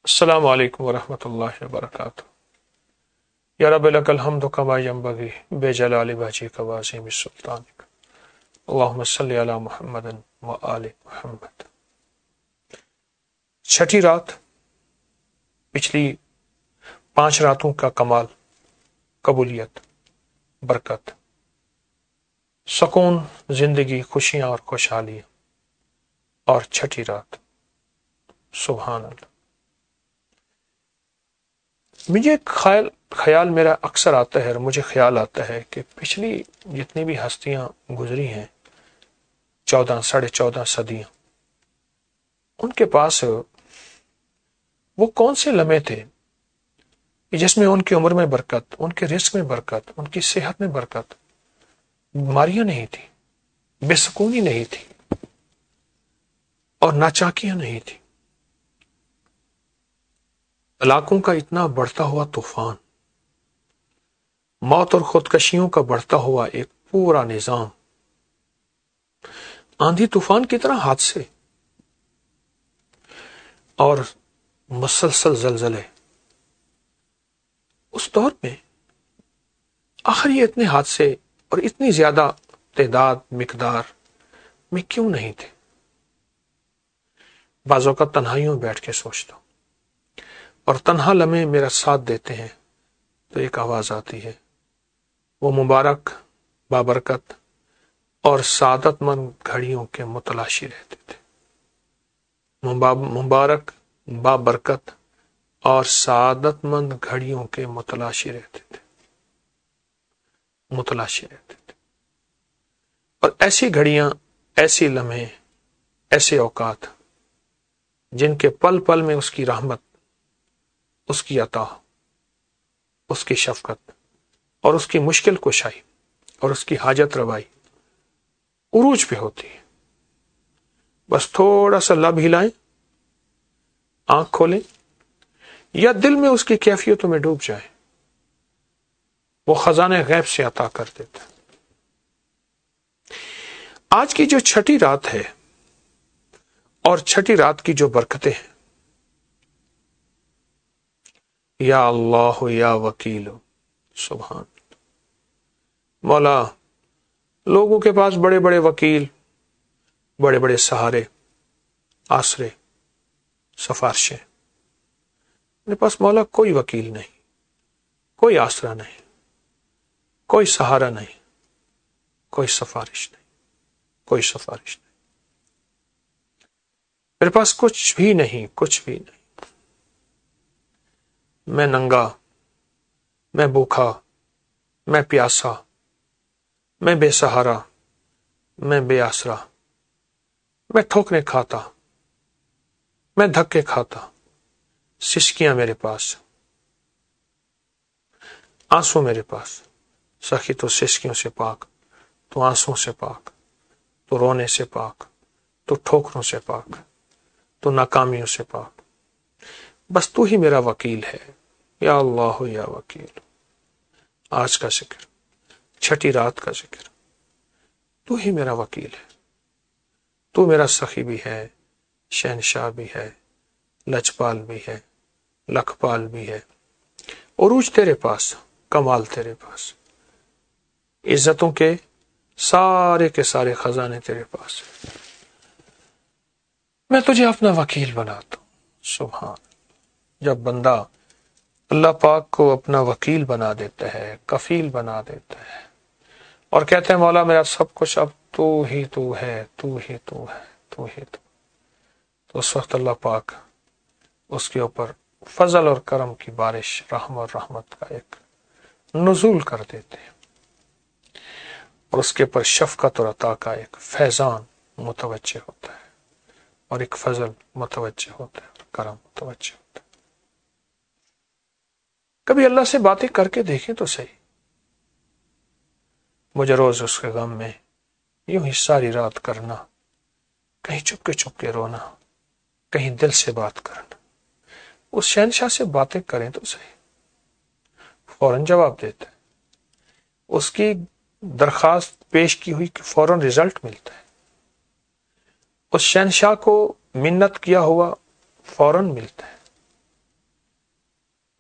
السلام علیکم ورحمۃ اللہ وبرکاتہ۔ یا رب لک الحمد کما ینبغی بجلال وجہک وعظیم سلطانک، اللہم صلی علی محمد وآل محمد۔ چھٹی رات پچھلی 5 راتوں کا کمال، قبولیت، برکت، سکون، زندگی، خوشیاں اور خوشحالی، اور چھٹی رات، سبحان اللہ۔ مجھے ایک خیال میرا اکثر آتا ہے، اور مجھے خیال آتا ہے کہ پچھلی جتنی بھی ہستیاں گزری ہیں، 14 ساڑھے 14 صدیاں، ان کے پاس وہ کون سے لمحے تھے جس میں ان کی عمر میں برکت، ان کے رزق میں برکت، ان کی صحت میں برکت، بیماریاں نہیں تھی، بے سکونی نہیں تھی، اور ناچاکیاں نہیں تھی۔ طلاقوں کا اتنا بڑھتا ہوا طوفان، موت اور خودکشیوں کا بڑھتا ہوا ایک پورا نظام، آندھی طوفان کی طرح حادثے اور مسلسل زلزلے۔ اس دور میں آخر یہ اتنے حادثے اور اتنی زیادہ تعداد مقدار میں کیوں نہیں تھے؟ بعض اوقات تنہائیوں میں بیٹھ کے سوچتا ہوں، اور تنہا لمحے میرا ساتھ دیتے ہیں تو ایک آواز آتی ہے، وہ مبارک، بابرکت اور سعادت مند گھڑیوں کے متلاشی رہتے تھے۔ مبارک، بابرکت اور سعادت مند گھڑیوں کے متلاشی رہتے تھے، متلاشی رہتے تھے۔ اور ایسی گھڑیاں، ایسی لمحے، ایسے اوقات جن کے پل پل میں اس کی رحمت، اس کی عطا، اس کی شفقت اور اس کی مشکل کشائی اور اس کی حاجت روائی عروج پہ ہوتی ہے۔ بس تھوڑا سا لب ہلائیں، آنکھ کھولیں، یا دل میں اس کی کیفیتوں میں ڈوب جائیں، وہ خزانے غیب سے عطا کر دیتا ہے۔ آج کی جو چھٹی رات ہے، اور چھٹی رات کی جو برکتیں ہیں، یا اللہ یا وکیل، سبحان مولا، لوگوں کے پاس بڑے بڑے وکیل، بڑے بڑے سہارے، آسرے، سفارشیں، میرے پاس مولا کوئی وکیل نہیں، کوئی آسرا نہیں، کوئی سہارا نہیں، کوئی سفارش نہیں، کوئی سفارش نہیں، میرے پاس کچھ بھی نہیں، کچھ بھی نہیں۔ میں ننگا، میں بھوکا، میں پیاسا، میں بے سہارا، میں بے آسرا، میں ٹھوکریں کھاتا، میں دھکے کھاتا، سسکیاں میرے پاس، آنسو میرے پاس۔ سخی تو سسکیوں سے پاک، تو آنسوں سے پاک، تو رونے سے پاک، تو ٹھوکروں سے پاک، تو ناکامیوں سے پاک، بس تو ہی میرا وکیل ہے، یا اللہ یا وکیل۔ آج کا ذکر، چھٹی رات کا ذکر، تو ہی میرا وکیل ہے، تو میرا سخی بھی ہے، شہنشاہ بھی ہے، لجپال بھی ہے، لکھپال بھی ہے۔ عروج تیرے پاس، کمال تیرے پاس، عزتوں کے سارے کے سارے خزانے تیرے پاس۔ میں تجھے اپنا وکیل بناتا ہوں، سبحان۔ جب بندہ اللہ پاک کو اپنا وکیل بنا دیتا ہے، کفیل بنا دیتا ہے، اور کہتے ہیں مولا میرا سب کچھ اب تو ہی تو ہے، تو ہی تو ہے، تو ہی تو اس وقت اللہ پاک اس کے اوپر فضل اور کرم کی بارش، رحم اور رحمت کا ایک نزول کر دیتے ہیں، اور اس کے اوپر شفقت اور عطا کا ایک فیضان متوجہ ہوتا ہے، اور ایک فضل متوجہ ہوتا ہے، اور کرم متوجہ ہوتا ہے۔ کبھی اللہ سے باتیں کر کے دیکھیں تو صحیح۔ مجھے روز اس کے غم میں یوں ہی ساری رات کرنا، کہیں چپ کے رونا، کہیں دل سے بات کرنا۔ اس شہنشاہ سے باتیں کریں تو صحیح، فوراً جواب دیتا ہے، اس کی درخواست پیش کی ہوئی کہ فوراً رزلٹ ملتا ہے، اس شہنشاہ کو منت کیا ہوا فوراً ملتا ہے۔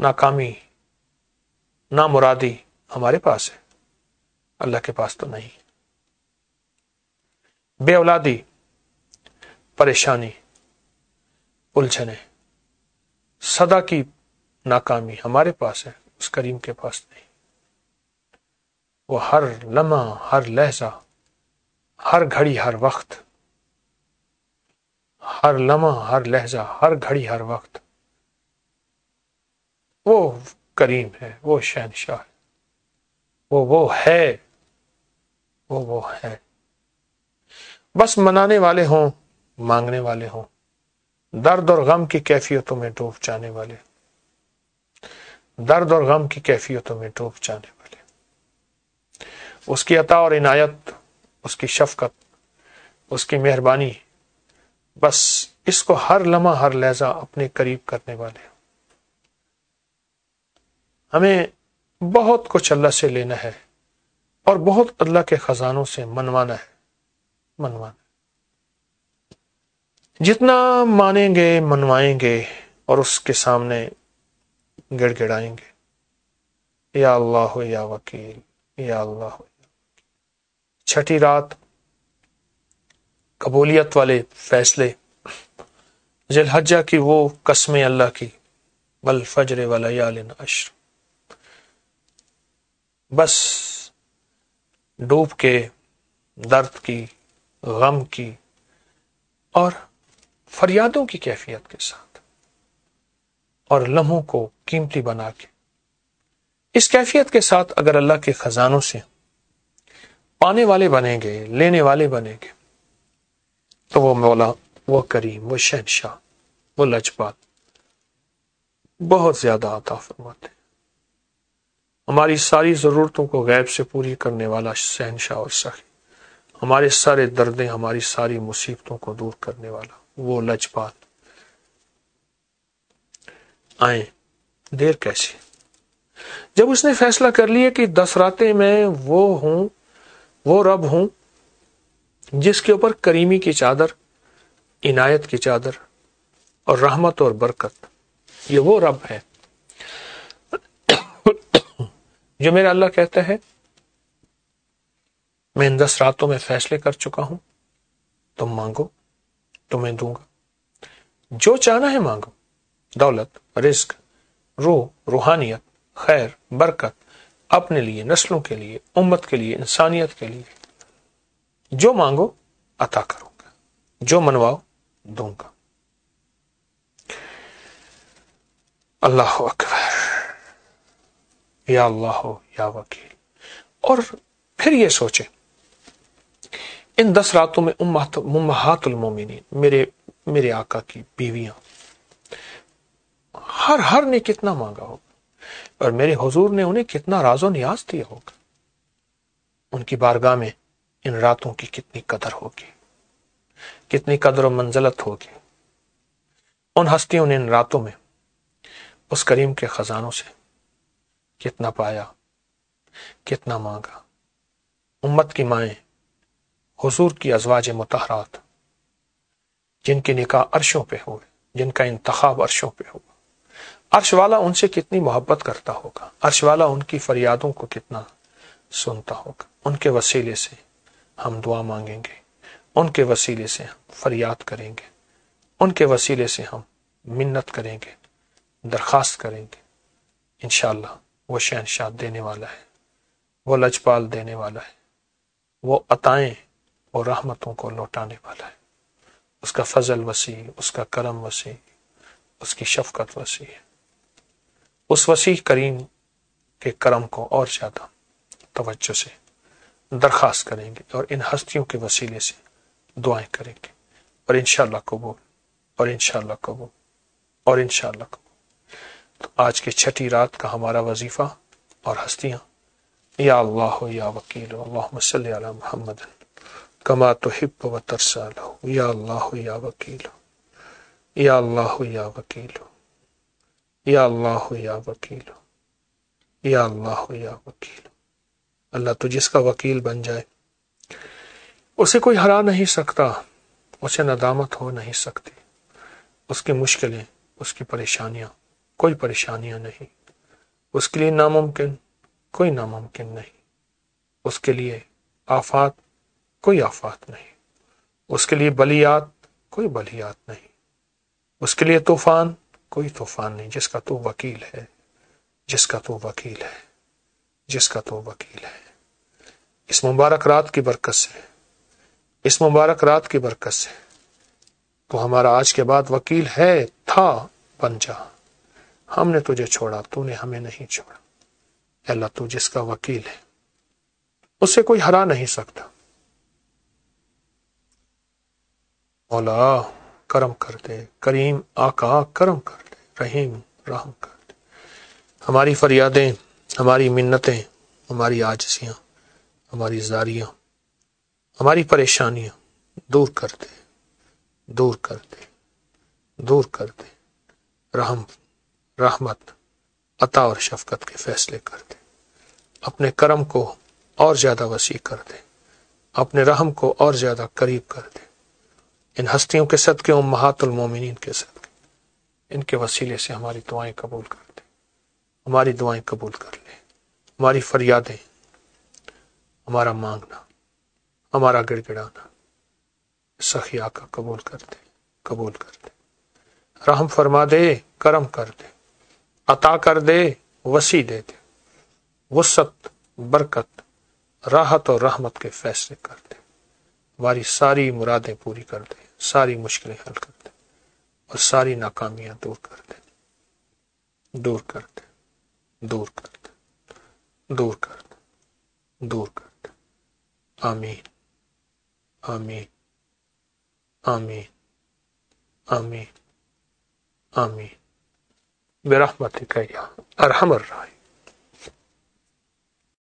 ناکامی، نامرادی ہمارے پاس ہے، اللہ کے پاس تو نہیں۔ بے اولادی، پریشانی، الجھنیں، صدا کی ناکامی ہمارے پاس ہے، اس کریم کے پاس نہیں۔ وہ ہر لمحہ، ہر لحظہ، ہر گھڑی، ہر وقت، ہر لمحہ، ہر لحظہ، ہر گھڑی، ہر وقت وہ کریم ہے، وہ شہنشاہ ہے، وہ ہے، وہ ہے۔ بس منانے والے ہوں، مانگنے والے ہوں، درد اور غم کی کیفیتوں میں ڈوب جانے والے، درد اور غم کی کیفیتوں میں ڈوب جانے والے، اس کی عطا اور عنایت، اس کی شفقت، اس کی مہربانی، بس اس کو ہر لمحہ، ہر لحظہ اپنے قریب کرنے والے۔ ہمیں بہت کچھ اللہ سے لینا ہے اور بہت اللہ کے خزانوں سے منوانا ہے، منوانا۔ جتنا مانیں گے، منوائیں گے اور اس کے سامنے گڑ گڑائیں گے، یا اللہ یا وکیل، یا اللہ۔ چھٹی رات، قبولیت والے فیصلے، ذی الحجہ کی وہ قسمیں اللہ کی، والفجر ولیال عشر، بس ڈوب کے درد کی، غم کی اور فریادوں کی کیفیت کے ساتھ، اور لمحوں کو قیمتی بنا کے، اس کیفیت کے ساتھ اگر اللہ کے خزانوں سے پانے والے بنیں گے، لینے والے بنیں گے، تو وہ مولا، وہ کریم، وہ شہنشاہ، وہ لجپال بہت زیادہ عطا فرماتے ہیں۔ ہماری ساری ضرورتوں کو غیب سے پوری کرنے والا شہنشاہ اور سخی، ہمارے سارے دردیں، ہماری ساری مصیبتوں کو دور کرنے والا وہ لجپال، آئیں، دیر کیسی؟ جب اس نے فیصلہ کر لیا کہ 10 راتیں میں وہ ہوں، وہ رب ہوں جس کے اوپر کریمی کی چادر، عنایت کی چادر اور رحمت اور برکت، یہ وہ رب ہے جو میرا اللہ کہتا ہے میں ان 10 راتوں میں فیصلے کر چکا ہوں، تم مانگو تمہیں دوں گا، جو چاہنا ہے مانگو، دولت، رزق، روح، روحانیت، خیر، برکت، اپنے لیے، نسلوں کے لیے، امت کے لیے، انسانیت کے لیے، جو مانگو عطا کروں گا، جو منواؤ دوں گا۔ اللہ اکبر، یا اللہ یا وکیل۔ اور پھر یہ سوچیں، ان 10 راتوں میں امہات المومنین، میرے آقا کی بیویاں، ہر نے کتنا مانگا ہوگا، اور میرے حضور نے انہیں کتنا راز و نیاز دیا ہوگا، ان کی بارگاہ میں ان راتوں کی کتنی قدر ہوگی، کتنی قدر و منزلت ہوگی۔ ان ہستیوں نے ان راتوں میں اس کریم کے خزانوں سے کتنا پایا، کتنا مانگا۔ امت کی مائیں، حضور کی ازواج مطہرات، جن کے نکاح عرشوں پہ ہوئے، جن کا انتخاب عرشوں پہ ہوا، عرش والا ان سے کتنی محبت کرتا ہوگا، عرش والا ان کی فریادوں کو کتنا سنتا ہوگا۔ ان کے وسیلے سے ہم دعا مانگیں گے، ان کے وسیلے سے ہم فریاد کریں گے، ان کے وسیلے سے ہم منت کریں گے، درخواست کریں گے۔ انشاءاللہ وہ شہنشاہ دینے والا ہے، وہ لجپال دینے والا ہے، وہ عطائیں اور رحمتوں کو لوٹانے والا ہے۔ اس کا فضل وسیع، اس کا کرم وسیع، اس کی شفقت وسیع ہے۔ اس وسیع کریم کے کرم کو اور زیادہ توجہ سے درخواست کریں گے، اور ان ہستیوں کے وسیلے سے دعائیں کریں گے، اور انشاءاللہ قبول، اور انشاءاللہ قبول، اور انشاءاللہ قبول۔ تو آج کے چھٹی رات کا ہمارا وظیفہ اور ہستیاں، یا اللہ یا وکیل، اللہم صلی علی محمد کما تحب و ترضی، یا اللہ یا وکیل، یا اللہ یا وکیل، یا اللہ یا وکیل، یا اللہ یا وکیل۔ اللہ تو جس کا وکیل بن جائے اسے کوئی ہرا نہیں سکتا، اسے ندامت ہو نہیں سکتی، اس کی مشکلیں، اس کی پریشانیاں کوئی پریشانیاں نہیں۔ اس کے لیے ناممکن کوئی ناممکن نہیں، اس کے لیے آفات کوئی آفات نہیں، اس کے لیے بلیات کوئی بلیات نہیں، اس کے لیے طوفان کوئی طوفان نہیں، جس کا تو وکیل ہے، جس کا تو وکیل ہے، جس کا تو وکیل ہے۔ اس مبارک رات کی برکت سے، اس مبارک رات کی برکت سے تو ہمارا آج کے بعد وکیل ہے، تھا، بن جا۔ ہم نے تجھے چھوڑا، تو نے ہمیں نہیں چھوڑا۔ اے اللہ تو جس کا وکیل ہے، اسے کوئی ہرا نہیں سکتا۔ مولا کرم کر دے، کریم آقا کرم کر دے، رحیم رحم کر دے۔ ہماری فریادیں، ہماری منتیں، ہماری عاجزیاں، ہماری زاریاں، ہماری پریشانیاں دور کر دے، دور کر دے، دور کر دے۔ رحم، رحمت، عطا اور شفقت کے فیصلے کر دے۔ اپنے کرم کو اور زیادہ وسیع کر دے، اپنے رحم کو اور زیادہ قریب کر دے۔ ان ہستیوں کے صدقے، امہات المومنین کے صدقے، ان کے وسیلے سے ہماری دعائیں قبول کر دے، ہماری دعائیں قبول کر لے، ہماری فریادیں، ہمارا مانگنا، ہمارا گڑ گڑانا سخی آقا قبول کر دے، قبول کر دے۔ رحم فرما دے، کرم کر دے، عطا کر دے، وسیع دے دے، وسعت، برکت، راحت اور رحمت کے فیصلے کر دے۔ ہماری ساری مرادیں پوری کر دے، ساری مشکلیں حل کر دے، اور ساری ناکامیاں دور کر دے، دور کر دے، دور کر دے، دور کر دے، دور کر دے۔ آمین، آمین، آمین، آمین، آمین، برحمتک یا ارحم الراحمین۔